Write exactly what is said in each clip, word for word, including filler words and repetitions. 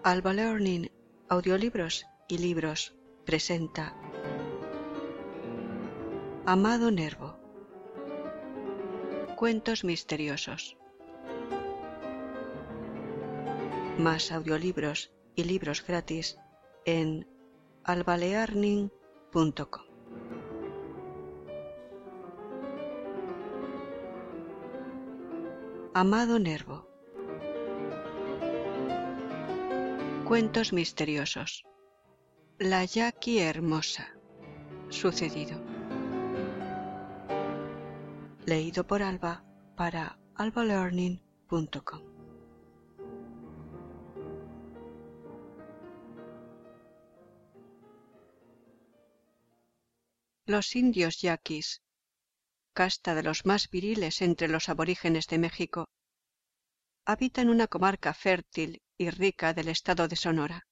Alba Learning, audiolibros y libros, presenta Amado Nervo. Cuentos misteriosos. Más audiolibros y libros gratis en albalearning punto com. Amado Nervo. Cuentos misteriosos. La Yaqui hermosa. Sucedido. Leído por Alba para albalearning punto com. Los indios yaquis, casta de los más viriles entre los aborígenes de México, habitan una comarca fértil y rica del estado de Sonora.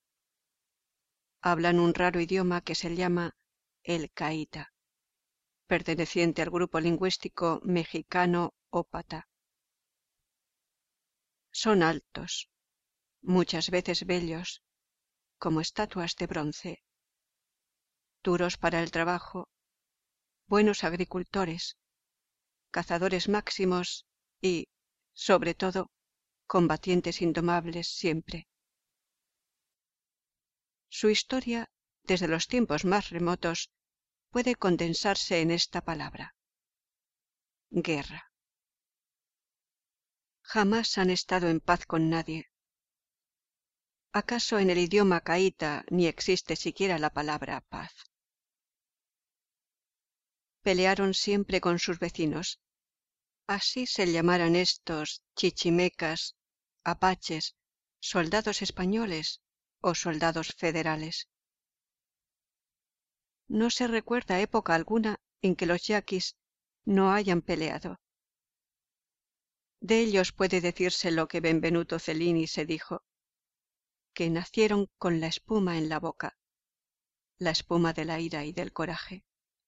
Hablan un raro idioma que se llama el caíta, perteneciente al grupo lingüístico mexicano-ópata. Son altos, muchas veces bellos, como estatuas de bronce, duros para el trabajo, buenos agricultores, cazadores máximos y, sobre todo, combatientes indomables siempre. Su historia, desde los tiempos más remotos, puede condensarse en esta palabra: guerra. Jamás han estado en paz con nadie. ¿Acaso en el idioma caíta ni existe siquiera la palabra paz? Pelearon siempre con sus vecinos, así se llamaran estos chichimecas, apaches, soldados españoles o soldados federales. No se recuerda época alguna en que los yaquis no hayan peleado. De ellos puede decirse lo que Benvenuto Cellini se dijo, que nacieron con la espuma en la boca, la espuma de la ira y del coraje.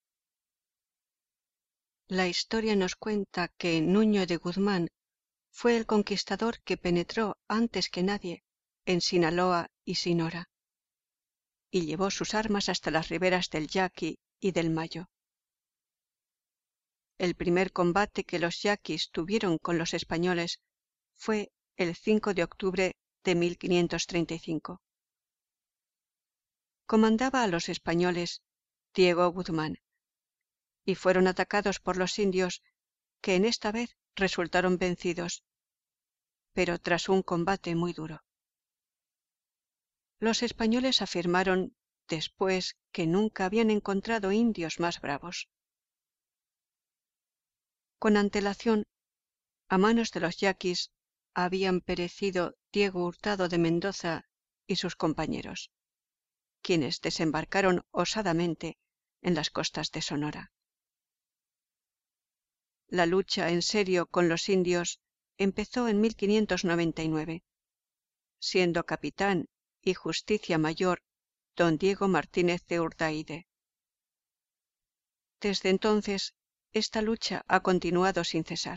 La historia nos cuenta que Nuño de Guzmán fue el conquistador que penetró antes que nadie en Sinaloa y Sinora, y llevó sus armas hasta las riberas del Yaqui y del Mayo. El primer combate que los yaquis tuvieron con los españoles fue el cinco de octubre de mil quinientos treinta y cinco. Comandaba a los españoles Diego Guzmán, y fueron atacados por los indios, que en esta vez resultaron vencidos, pero tras un combate muy duro. Los españoles afirmaron después que nunca habían encontrado indios más bravos. Con antelación, a manos de los yaquis, habían perecido Diego Hurtado de Mendoza y sus compañeros, quienes desembarcaron osadamente en las costas de Sonora. La lucha en serio con los indios empezó en mil quinientos noventa y nueve, siendo capitán y justicia mayor don Diego Martínez de Urdaide. Desde entonces, esta lucha ha continuado sin cesar.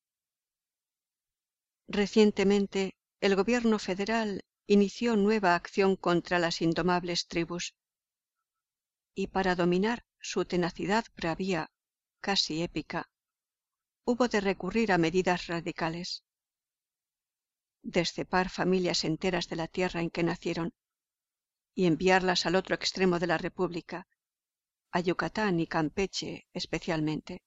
Recientemente, el gobierno federal inició nueva acción contra las indomables tribus, y para dominar su tenacidad bravía, casi épica, hubo de recurrir a medidas radicales. Descepar familias enteras de la tierra en que nacieron y enviarlas al otro extremo de la República, a Yucatán y Campeche especialmente.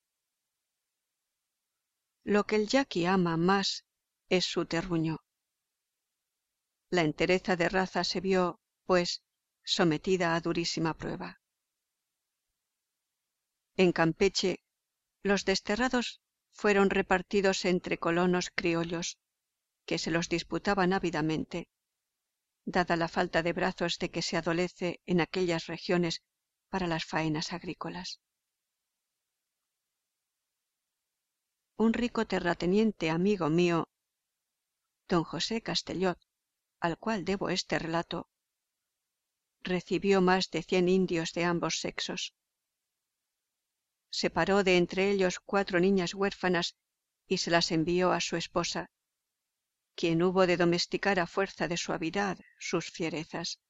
Lo que el yaqui ama más es su terruño. La entereza de raza se vio, pues, sometida a durísima prueba. En Campeche, los desterrados fueron repartidos entre colonos criollos, que se los disputaban ávidamente, dada la falta de brazos de que se adolece en aquellas regiones para las faenas agrícolas. Un rico terrateniente amigo mío, don José Castellot, al cual debo este relato, recibió más de cien indios de ambos sexos. Separó de entre ellos cuatro niñas huérfanas y se las envió a su esposa, quien hubo de domesticar a fuerza de suavidad sus fierezas.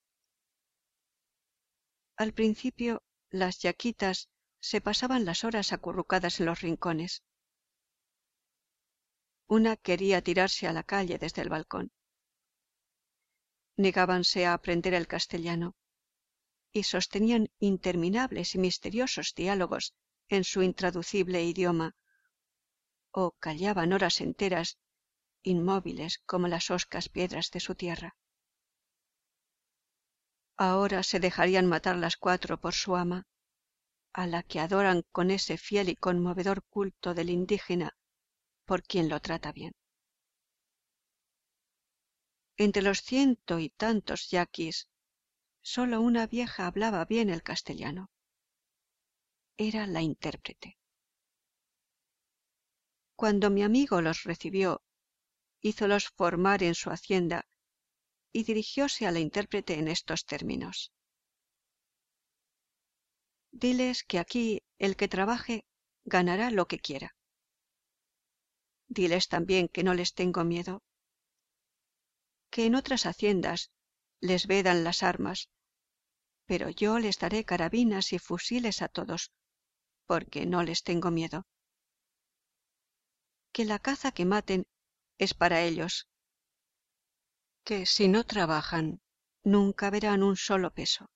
Al principio, las yaquitas se pasaban las horas acurrucadas en los rincones. Una quería tirarse a la calle desde el balcón. Negábanse a aprender el castellano y sostenían interminables y misteriosos diálogos en su intraducible idioma, o callaban horas enteras, inmóviles como las hoscas piedras de su tierra. Ahora se dejarían matar las cuatro por su ama, a la que adoran con ese fiel y conmovedor culto del indígena por quien lo trata bien. Entre los ciento y tantos yaquis, solo una vieja hablaba bien el castellano. Era la intérprete. Cuando mi amigo los recibió, hízolos formar en su hacienda y dirigióse a la intérprete en estos términos: diles que aquí el que trabaje ganará lo que quiera. Diles también que no les tengo miedo, que en otras haciendas les vedan las armas, pero yo les daré carabinas y fusiles a todos, porque no les tengo miedo. Que la caza que maten es para ellos, que si no trabajan nunca verán un solo peso.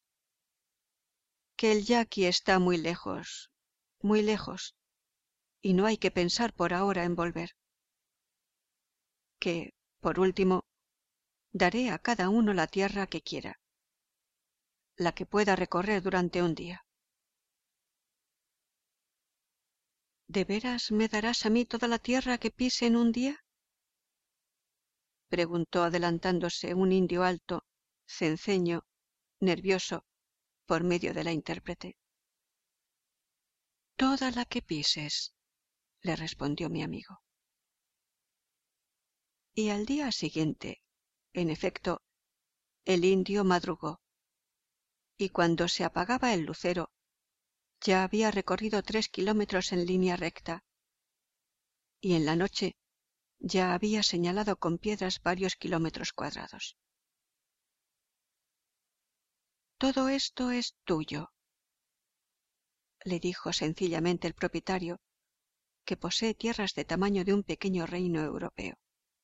Que el yaqui está muy lejos, muy lejos, y no hay que pensar por ahora en volver. Que, por último, daré a cada uno la tierra que quiera, la que pueda recorrer durante un día. ¿De veras me darás a mí toda la tierra que pise en un día?, preguntó adelantándose un indio alto, cenceño, nervioso, por medio de la intérprete. Toda la que pises, le respondió mi amigo. Y al día siguiente, en efecto, el indio madrugó, y cuando se apagaba el lucero, ya había recorrido tres kilómetros en línea recta, y en la noche ya había señalado con piedras varios kilómetros cuadrados. Todo esto es tuyo, le dijo sencillamente el propietario, que posee tierras de tamaño de un pequeño reino europeo.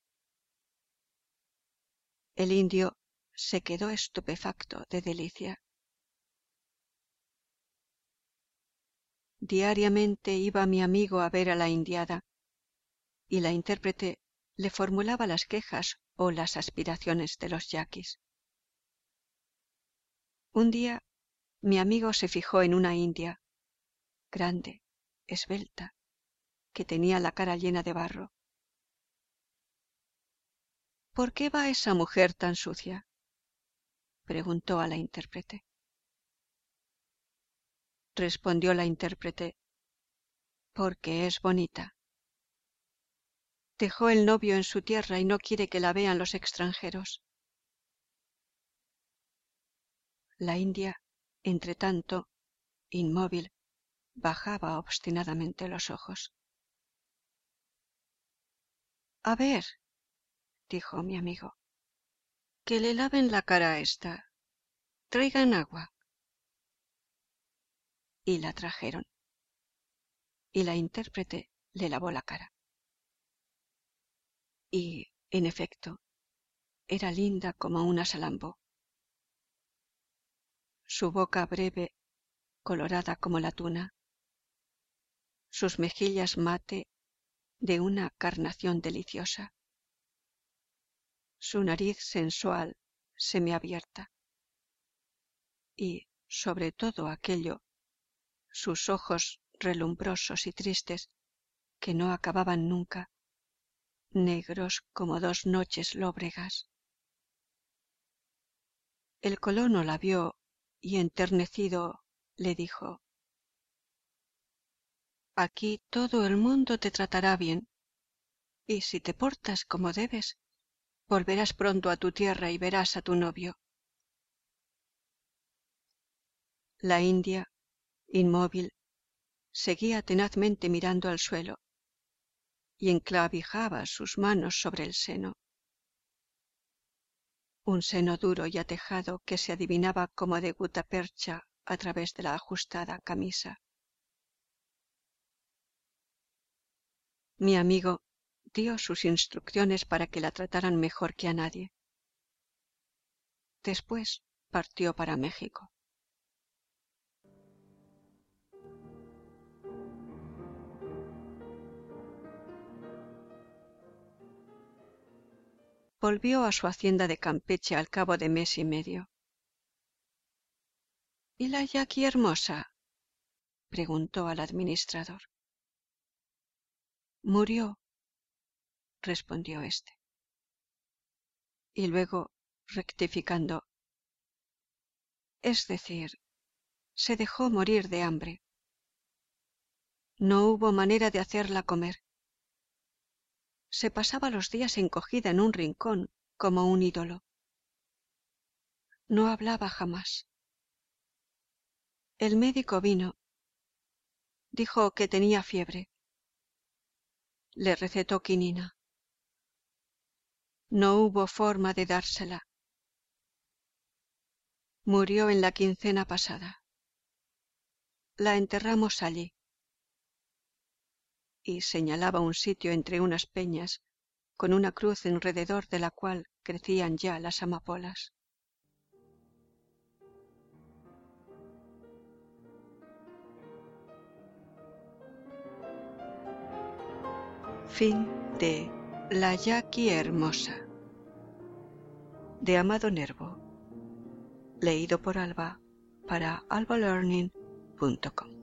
El indio se quedó estupefacto de delicia. Diariamente iba mi amigo a ver a la indiada, y la intérprete le formulaba las quejas o las aspiraciones de los yaquis. Un día mi amigo se fijó en una india, grande, esbelta, que tenía la cara llena de barro. ¿Por qué va esa mujer tan sucia?, preguntó a la intérprete. Respondió la intérprete: porque es bonita. Dejó el novio en su tierra y no quiere que la vean los extranjeros. La india, entretanto, inmóvil, bajaba obstinadamente los ojos. A ver, dijo mi amigo, que le laven la cara a esta. Traigan agua. Y la trajeron, y la intérprete le lavó la cara. Y, en efecto, era linda como una salambó. Su boca breve, colorada como la tuna, sus mejillas mate de una carnación deliciosa, su nariz sensual semiabierta y, sobre todo aquello, sus ojos relumbrosos y tristes que no acababan nunca, negros como dos noches lóbregas. El colono la vio y, enternecido, le dijo: aquí todo el mundo te tratará bien, y si te portas como debes, volverás pronto a tu tierra y verás a tu novio. La india, inmóvil, seguía tenazmente mirando al suelo, y enclavijaba sus manos sobre el seno. Un seno duro y atejado que se adivinaba como de gutapercha a través de la ajustada camisa. Mi amigo dio sus instrucciones para que la trataran mejor que a nadie. Después partió para México. Volvió a su hacienda de Campeche al cabo de mes y medio. ¿Y la Jackie hermosa? Preguntó al administrador. Murió, respondió éste. Y luego, rectificando, es decir, se dejó morir de hambre. No hubo manera de hacerla comer. Se pasaba los días encogida en un rincón como un ídolo. No hablaba jamás. El médico vino. Dijo que tenía fiebre. Le recetó quinina. No hubo forma de dársela. Murió en la quincena pasada. La enterramos allí. Y señalaba un sitio entre unas peñas, con una cruz alrededor de la cual crecían ya las amapolas. Fin de La Jackie hermosa, de Amado Nervo, leído por Alba para alba learning punto com.